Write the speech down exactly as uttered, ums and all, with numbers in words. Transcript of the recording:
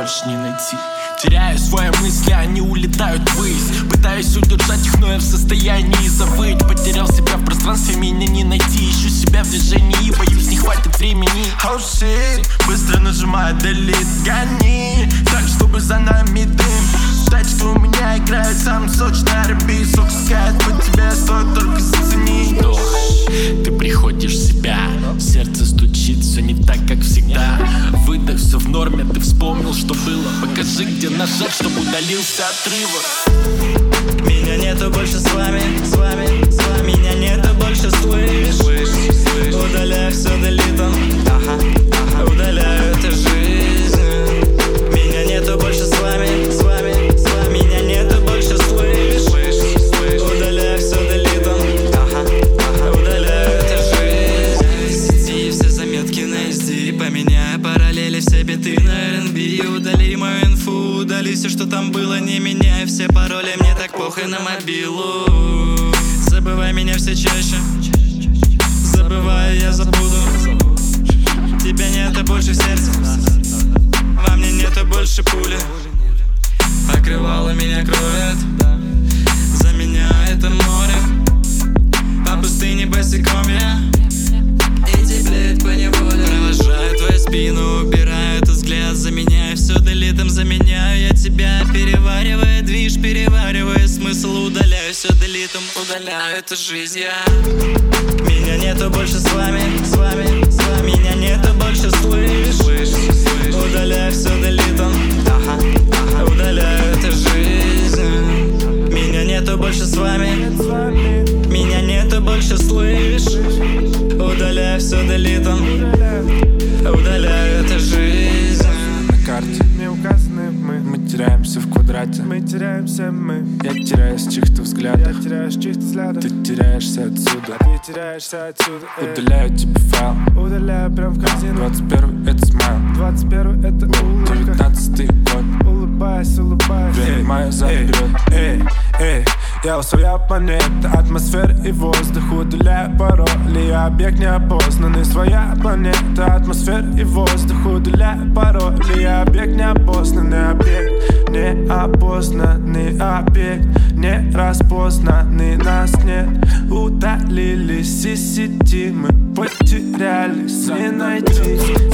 можешь не найти. Теряю свои мысли, они улетают ввысь. Пытаюсь удержать их, но я в состоянии завыть. Потерял себя в пространстве, меня не найти. Ищу себя в движении, боюсь, не хватит времени. Oh shit, быстро нажимаю delete, гони, так, чтобы за нами дым. Тачки у меня играют самый сочный ар энд би. Сука скает под тебя, стоит только заценить. Дождь, ты приходишь в себя, сердце стучит, все не так, как всегда. Выдох, все в норме, ты вспомнил, что было. Покажи, где нажать, чтобы удалился отрывок. Меня нету больше с вами, с вами, с вами. Меня нету больше, слышь, слышь, слышь. Удаляю все делитом, ага, ага. Удаляю эту жизнь. Меня нету больше с вами, с вами, с вами. Меня нету больше, слышь, слышь, слышь. Удаляю все делитом, ага, ага. Удаляю эту жизнь. Сети все заметки на эс ди. Поменяю параллели, все биты на ар энд би. Удали мою инфу, удали все, что там было. Не меняй все пароли, мне так похуй на мобилу. Забывай меня все чаще, забываю, я забуду. Тебя нету больше в сердце, во мне нету больше пули. Покрывало меня кроет, за меня это море. По пустыне босиком я, и теплеет поневоле. Провожаю твою спину, убираю этот взгляд. Заменяю все делитом, заменяю я тебя. Переваривая движ, переваривая смысл. Удаляю все делитом, удаляю эту жизнь я. Меня нету больше с вами, с вами, с вами. Меня нету больше, слышь, слышь, слышь. Удаляю все делитом, ага, ага. Удаляю эту жизнь. Меня нету больше с вами, меня нету больше, слышь. Удаляю все делитом, удаляю эту жизнь. На карте не указаны мы. Мы теряемся в квадрате. Мы теряемся мы. Я теряюсь в чьих-то взглядах. Я теряюсь в чьих-то взглядах. Ты теряешься отсюда. А ты теряешься отсюда. Эй. Удаляю тебе файл. Удаляю прям в корзину. Двадцать первый это смайл. Двадцать первый это улыбка. Девятнадцатый год. Улыбайся, улыбайся. Время мое заберет. Эй, эй. Я своя планета, атмосфера и воздух. Удаляю пароли, я объект неопознанный. Своя планета, атмосфера и воздух. Удаляю пароли, я объект неопознанный. Объект неопознанный, объект не распознанный. Нас нет, удалились из сети. Мы потерялись, не найти.